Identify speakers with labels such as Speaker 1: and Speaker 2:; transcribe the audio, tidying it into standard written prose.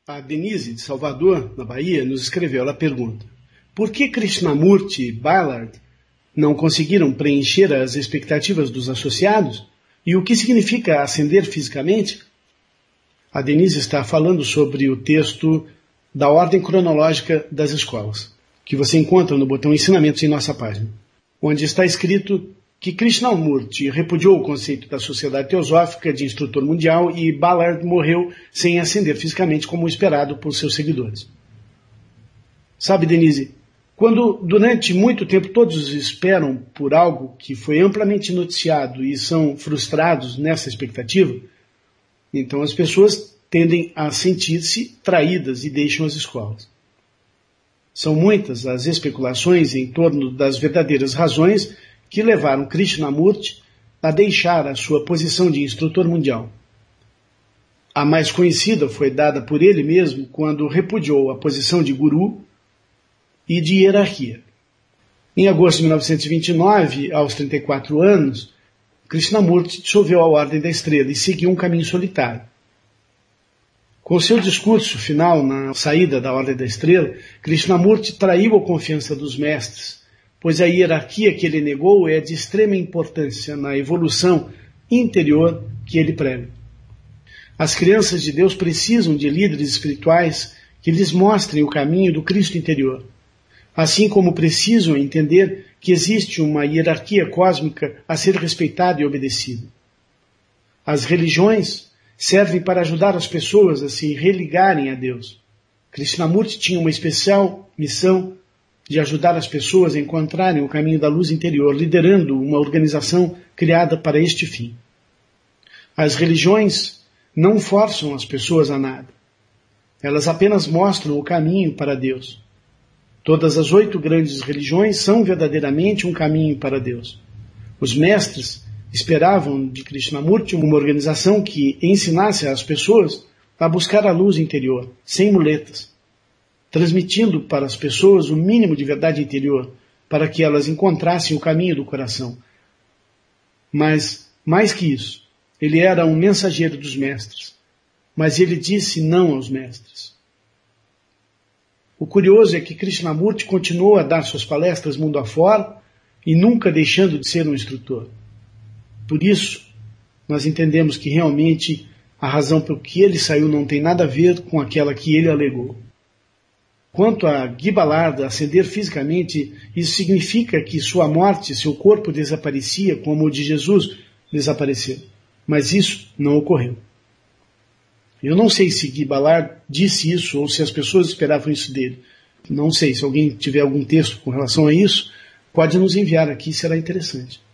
Speaker 1: A Denise, de Salvador, na Bahia, nos escreveu. Ela pergunta: por que Krishnamurti e Ballard não conseguiram preencher as expectativas dos associados? E o que significa ascender fisicamente? A Denise está falando sobre o texto da ordem cronológica das escolas, que você encontra no botão Ensinamentos em nossa página, onde está escrito que Krishnamurti repudiou o conceito da sociedade teosófica de instrutor mundial e Ballard morreu sem ascender fisicamente como esperado por seus seguidores. Sabe, Denise, quando durante muito tempo todos esperam por algo que foi amplamente noticiado e são frustrados nessa expectativa, então as pessoas tendem a sentir-se traídas e deixam as escolas. São muitas as especulações em torno das verdadeiras razões que levaram Krishnamurti a deixar a sua posição de instrutor mundial. A mais conhecida foi dada por ele mesmo quando repudiou a posição de guru e de hierarquia. Em agosto de 1929, aos 34 anos, Krishnamurti dissolveu a Ordem da Estrela e seguiu um caminho solitário. Com seu discurso final na saída da Ordem da Estrela, Krishnamurti traiu a confiança dos mestres, pois a hierarquia que ele negou é de extrema importância na evolução interior que ele prega. As crianças de Deus precisam de líderes espirituais que lhes mostrem o caminho do Cristo interior, assim como precisam entender que existe uma hierarquia cósmica a ser respeitada e obedecida. As religiões servem para ajudar as pessoas a se religarem a Deus. Krishnamurti tinha uma especial missão de ajudar as pessoas a encontrarem o caminho da luz interior, liderando uma organização criada para este fim. As religiões não forçam as pessoas a nada. Elas apenas mostram o caminho para Deus. Todas as 8 grandes religiões são verdadeiramente um caminho para Deus. Os mestres esperavam de Krishnamurti uma organização que ensinasse às pessoas a buscar a luz interior, sem muletas, transmitindo para as pessoas o mínimo de verdade interior, para que elas encontrassem o caminho do coração. Mas, mais que isso, ele era um mensageiro dos mestres, mas ele disse não aos mestres. O curioso é que Krishnamurti continuou a dar suas palestras mundo afora e nunca deixando de ser um instrutor. Por isso, nós entendemos que realmente a razão pelo que ele saiu não tem nada a ver com aquela que ele alegou. Quanto a Guy Ballard ascender fisicamente, isso significa que sua morte, seu corpo desaparecia como o de Jesus desapareceu. Mas isso não ocorreu. Eu não sei se Guy Ballard disse isso ou se as pessoas esperavam isso dele. Não sei, se alguém tiver algum texto com relação a isso, pode nos enviar aqui, será interessante.